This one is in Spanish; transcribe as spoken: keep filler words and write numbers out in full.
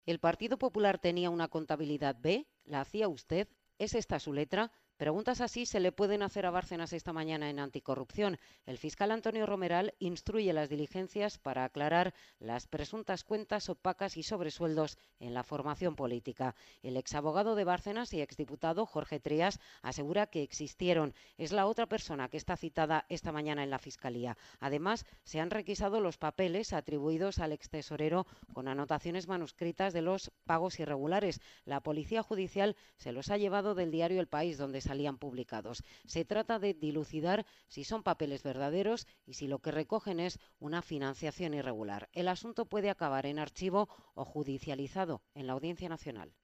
¿El Partido Popular tenía una contabilidad B? ¿La hacía usted? ¿Es esta su letra? Preguntas así se le pueden hacer a Bárcenas esta mañana en Anticorrupción. El fiscal Antonio Romeral instruye las diligencias para aclarar las presuntas cuentas opacas y sobresueldos en la formación política. El exabogado de Bárcenas y exdiputado Jorge Trías asegura que existieron. Es la otra persona que está citada esta mañana en la Fiscalía. Además, se han requisado los papeles atribuidos al extesorero con anotaciones manuscritas de los pagos irregulares. La Policía Judicial se los ha llevado del diario El País, donde salían publicados. Se trata de dilucidar si son papeles verdaderos y si lo que recogen es una financiación irregular. El asunto puede acabar en archivo o judicializado en la Audiencia Nacional.